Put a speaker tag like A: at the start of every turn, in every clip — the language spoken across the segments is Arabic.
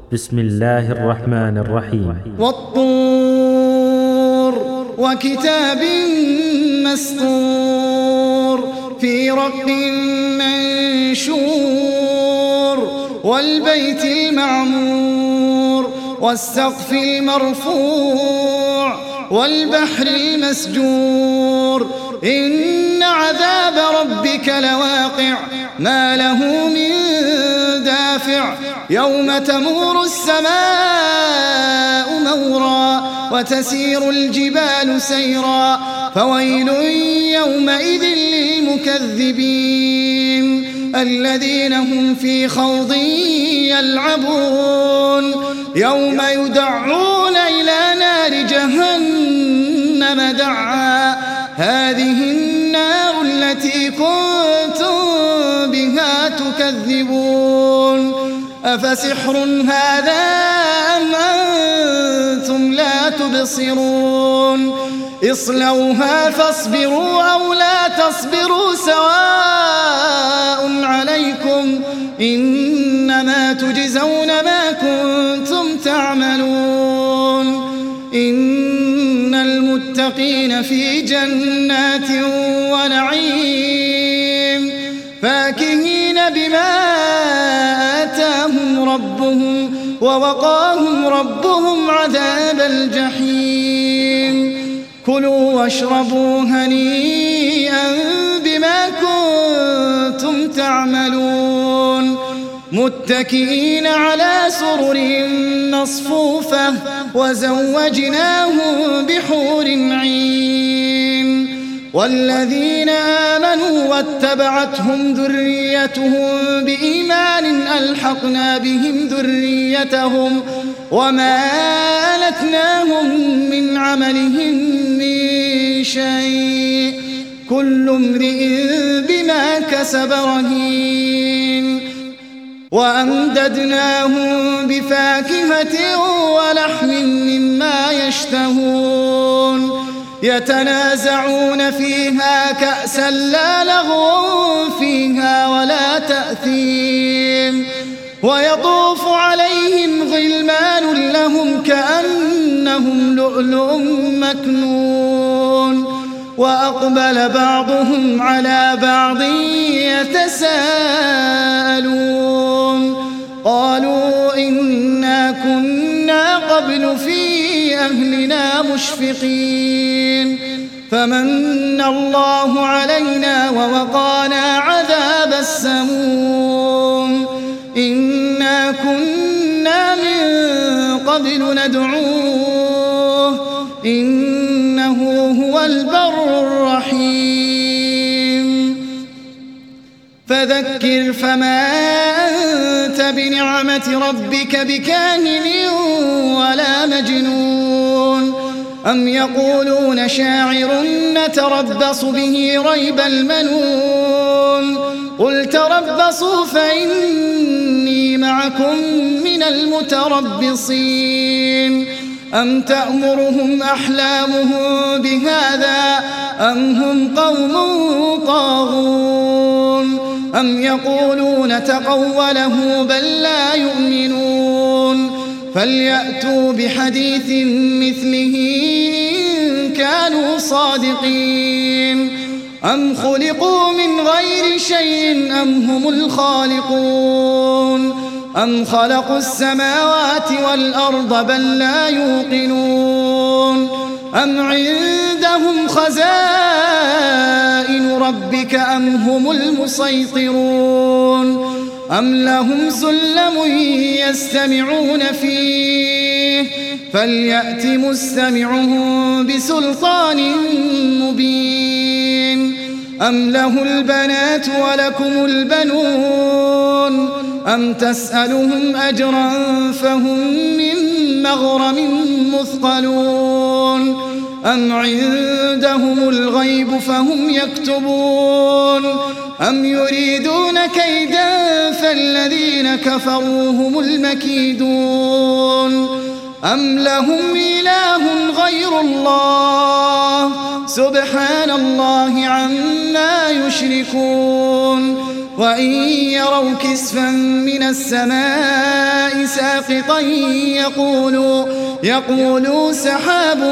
A: بسم الله الرحمن الرحيم.
B: والطور وكتاب مسطور في رق منشور والبيت المعمور والسقف المرفوع والبحر المسجور إن عذاب ربك لواقع ما له من دافع يوم تمور السماء مورا وتسير الجبال سيرا فويل يومئذ للمكذبين الذين هم في خوض يلعبون يوم يدعون إلى نار جهنم دعا هذه النار التي كنتم بها تكذبون أفسحر هذا أم أنتم لا تبصرون اصلوها فاصبروا أو لا تصبروا سواء عليكم إنما تجزون ما كنتم تعملون إن المتقين في جنات ونعيم فاكهين بما آتاهم ربهم ووقاهم ربهم عذاب الجحيم كلوا واشربوا هنيئا بما كنتم تعملون متكئين على سرر مصفوفة وزوجناهم بحور عين والذين آمنوا واتبعتهم ذريتهم بإيمان ألحقنا بهم ذريتهم وما ألتناهم من عملهم من شيء كل امرئ بما كسب رهين وأمددناهم بفاكهة ولحم مما يشتهون يتنازعون فيها كأسا لا لغو فيها ولا تأثيم ويطوف عليهم غلمان لهم كأنهم لؤلؤ مكنون وأقبل بعضهم على بعض يتساءلون قالوا إنا كنا قبل في أهلنا مشفقين فمن الله علينا ووقانا عذاب السموم إنا كنا من قبل ندعوه إنه هو البر الرحيم فذكر فما أنت بنعمة ربك بكاهن ولا مجنون أم يقولون شاعر نتربص به ريب المنون قل تربصوا فإني معكم من المتربصين أم تأمرهم أحلامهم بهذا أم هم قوم طاغون أم يقولون تقوله بل لا يؤمنون فليأتوا بحديث مثله إن كانوا صادقين أم خلقوا من غير شيء أم هم الخالقون أم خلقوا السماوات والأرض بل لا يوقنون أم عندهم خزائن ربك أم هم المسيطرون أم لهم سلم يستمعون فيه فليأت مستمعهم بسلطان مبين أم له البنات ولكم البنون أم تسألهم أجرا فهم من مغرم مثقلون أم عندهم الغيب فهم يكتبون أم يريدون كيدا فالذين كفروا هم المكيدون أم لهم إله غير الله سبحان الله عما يشركون وإن يروا كسفا من السماء ساقطا يقولوا سحاب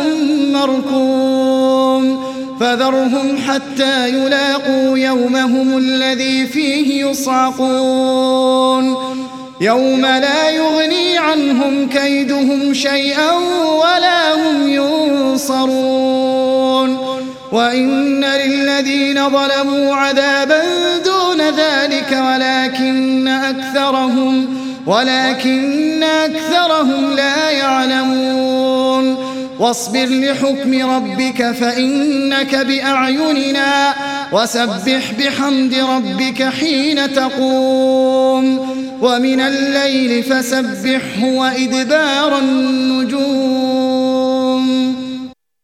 B: مركوم فذرهم حتى يلاقوا يومهم الذي فيه يصعقون يوم لا يغني عنهم كيدهم شيئا ولا هم ينصرون وإن للذين ظلموا عذابا دون ذلك ولكن أكثرهم لا يعلمون واصبر لحكم ربك فإنك بأعيننا وسبح بحمد ربك حين تقوم ومن الليل فسبحه وإدبار النجوم